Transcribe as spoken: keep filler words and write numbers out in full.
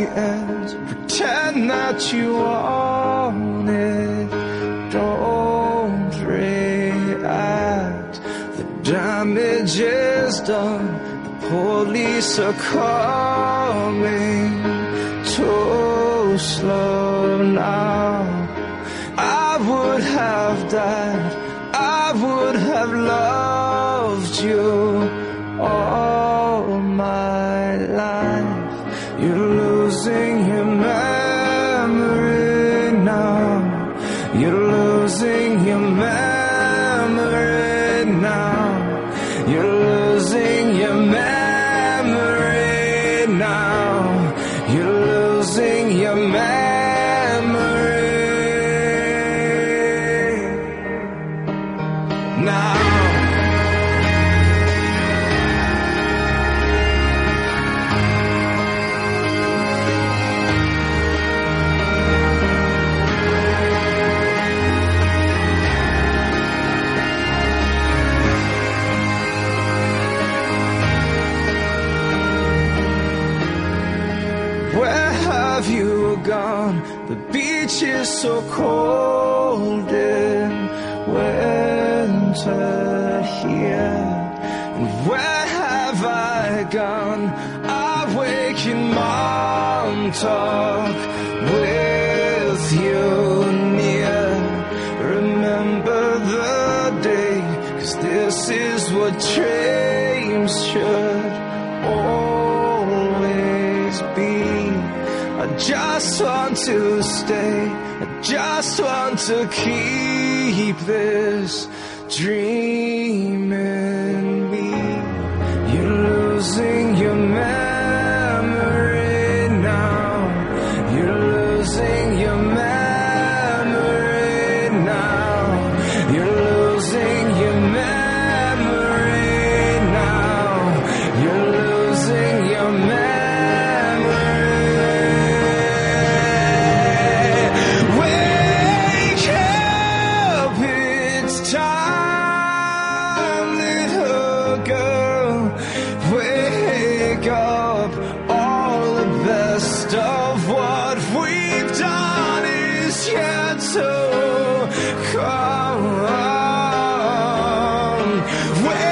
and pretend that you want it. Don't react. The damage is done. The police are coming. Too slow now. I would have died. I would have loved you all my life. You're losing your memory now. You're losing your memory now. You're losing your memory now. You're losing your memory now. Where have you gone? The beach is so cold in winter here. And where have I gone? I wake in Montauk with you near. Remember the day, 'cause this is what dreams should always be. I just want to stay. I just want to keep this dream in me. You're losing your memory now. You're losing your memory now. You're losing your memory now. You're losing your memory. Come on, wake